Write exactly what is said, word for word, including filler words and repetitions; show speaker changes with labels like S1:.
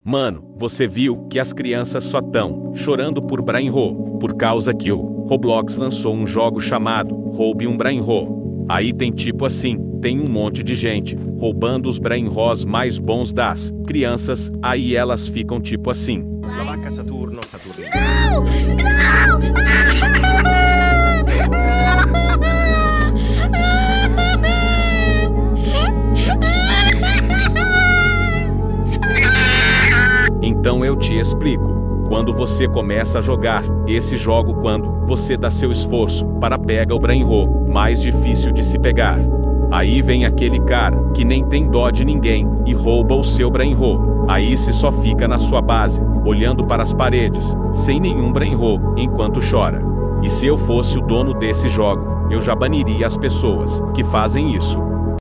S1: Mano, você viu que as crianças só tão chorando por Brainro, por causa que o Roblox lançou um jogo chamado Roube um Brainro. Aí tem tipo assim, tem um monte de gente roubando os Brainros mais bons das crianças, aí elas ficam tipo assim.
S2: La vacca Saturno, Saturno.
S3: Não! Não!
S1: Então eu te explico. Quando você começa a jogar esse jogo, quando você dá seu esforço para pegar o Brainro mais difícil de se pegar, aí vem aquele cara que nem tem dó de ninguém e rouba o seu Brainro. Aí você só fica na sua base, olhando para as paredes, sem nenhum Brainro, enquanto chora. E se eu fosse o dono desse jogo, eu já baniria as pessoas que fazem isso.